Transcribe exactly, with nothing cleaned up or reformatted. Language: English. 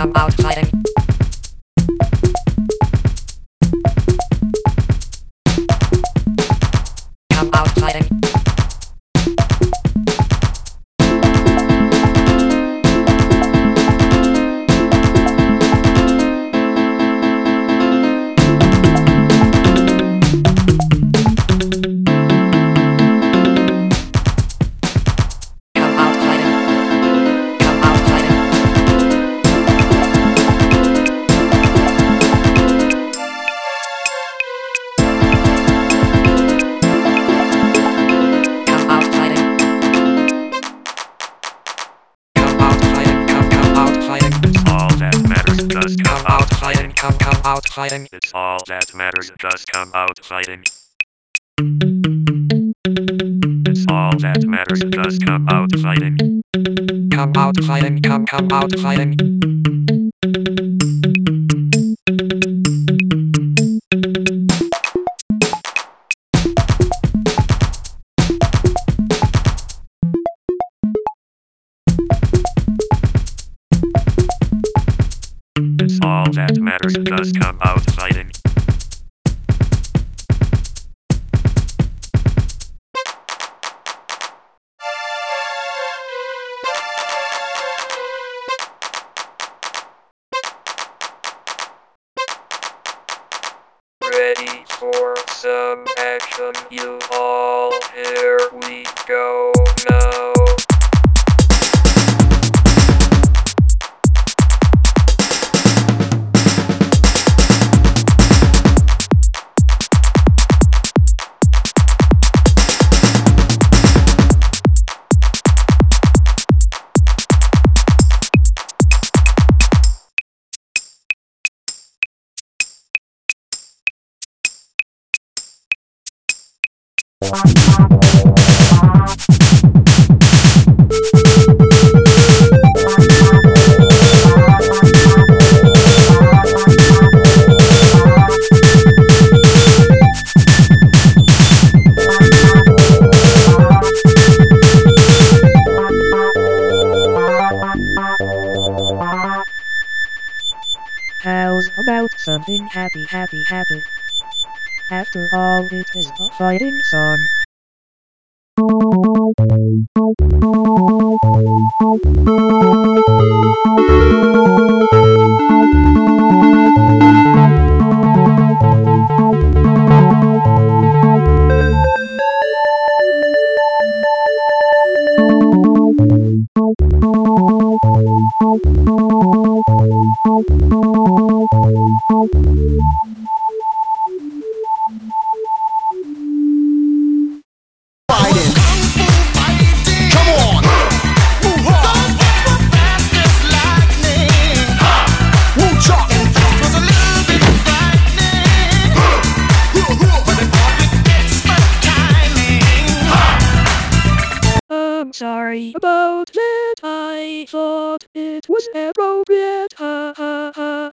come out fighting. Come out fighting. Just come out fighting. Come, come out fighting. It's all that matters. Just come out fighting. It's all that matters. Just come out fighting. Come out fighting. Come, come out fighting. It's all that matters. Just come out fighting. Ready for some action, you all? Here we go now. How's about something happy, happy, happy? After all, it is a fighting song. I'm sorry about that. I thought it was appropriate. Ha ha ha.